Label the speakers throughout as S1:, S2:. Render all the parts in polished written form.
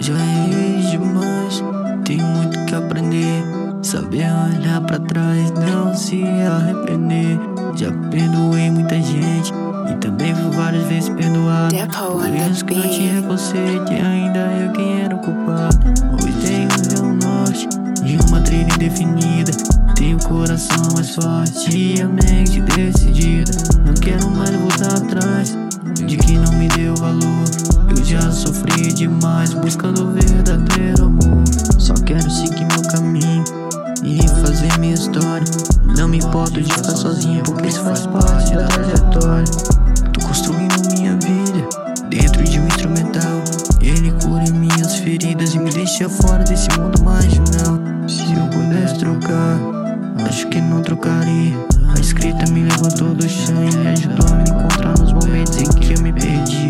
S1: Já errei demais, tenho muito que aprender. Saber olhar pra trás, não se arrepender. Já perdoei muita gente e também fui várias vezes perdoado. Por isso que não tinha preconceito e ainda eu quem era o culpado. Hoje tenho um norte e uma trilha indefinida. Tenho o coração mais forte e a mente decidida. Não quero mais voltar atrás de quem não me deu valor. Eu já sofri demais buscando o verdadeiro amor. Só quero seguir meu caminho e fazer minha história. Não me importo de ficar sozinho, porque isso faz parte da trajetória. Tô construindo minha vida dentro de um instrumental. Ele cura minhas feridas e me deixa fora desse mundo marginal. Se eu pudesse trocar, acho que não trocaria. A escrita me levantou do chão e me ajudou a me encontrar nos momentos em que eu me perdi.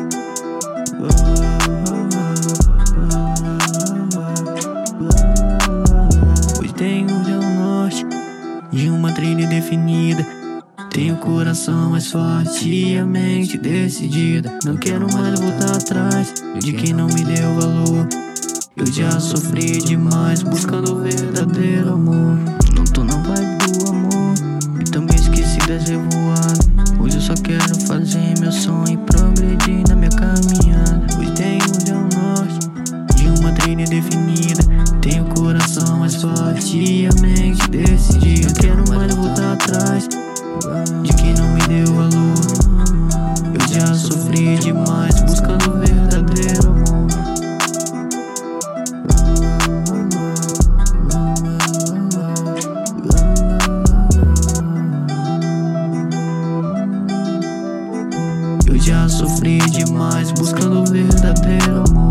S1: Hoje tenho um norte e uma trilha definida. Tenho o coração mais forte e a mente decidida. Não quero mais voltar atrás de quem não me deu valor. Eu já sofri demais buscando o verdadeiro amor. Não tô na vibe do amor e também esqueci das revoadas. Hoje eu só quero fazer meu sonho e progredir na minha caminhada. Hoje tenho um norte e uma trilha definida. Tenho o coração mais forte e a mente decidida. Não quero mais voltar atrás de quem não me deu valor. Eu já sofri demais buscando o verdadeiro amor. Eu já sofri demais buscando o verdadeiro amor.